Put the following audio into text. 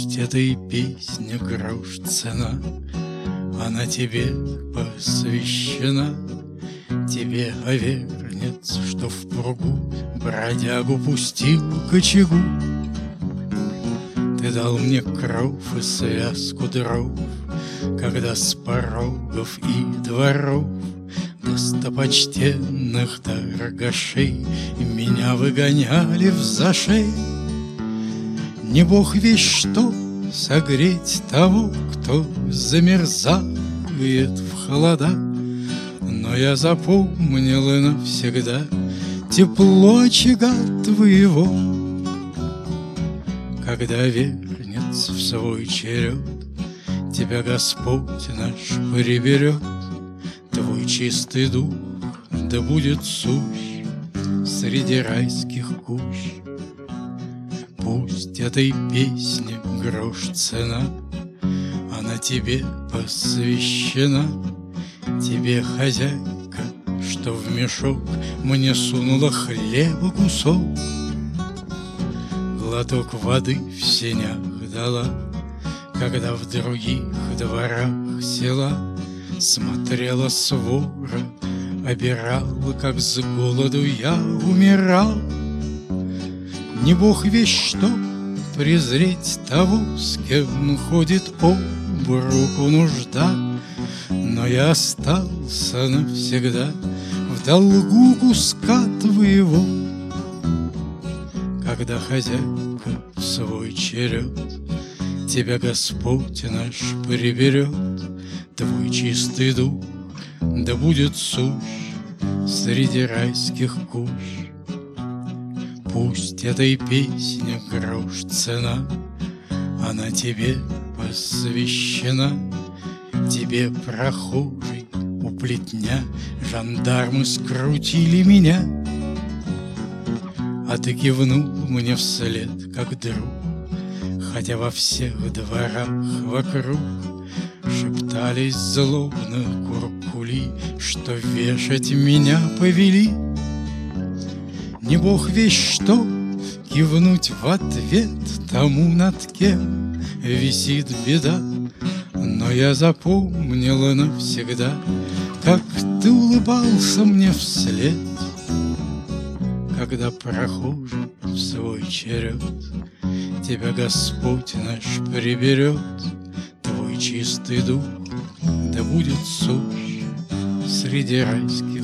Пусть этой песне грош цена, она тебе посвящена. Тебе, овернец, что в пругу бродягу пустил к очагу. Ты дал мне кров и связку дров, когда с порогов и дворов достопочтенных торгашей меня выгоняли в зашей. Не бог весть что согреть того, кто замерзает в холода, но я запомнил и навсегда тепло очага твоего. Когда вернец в свой черед тебя Господь наш приберет, твой чистый дух да будет сущ среди райских кущ. Пусть этой песне грош цена, она тебе посвящена. Тебе, хозяйка, что в мешок мне сунула хлеба кусок, глоток воды в сенях дала, когда в других дворах села смотрела свора, обирала, как с голоду я умирал. Не бог весть что презреть того, с кем ходит об руку нужда, но я остался навсегда в долгу куска твоего. Когда, хозяйка, в свой черед тебя Господь наш приберет, твой чистый дух да будет сущ среди райских кущ. Пусть этой песне грош цена, она тебе посвящена. Тебе, прохожий, у плетня жандармы скрутили меня, а ты кивнул мне вслед, как друг, хотя во всех дворах вокруг шептались злобно куркули, что вешать меня повели. Не бог весть что кивнуть в ответ тому, над кем висит беда, но я запомнила навсегда, как ты улыбался мне вслед, когда, прохожий, в свой черед тебя Господь наш приберет, твой чистый дух да будет сущ среди райских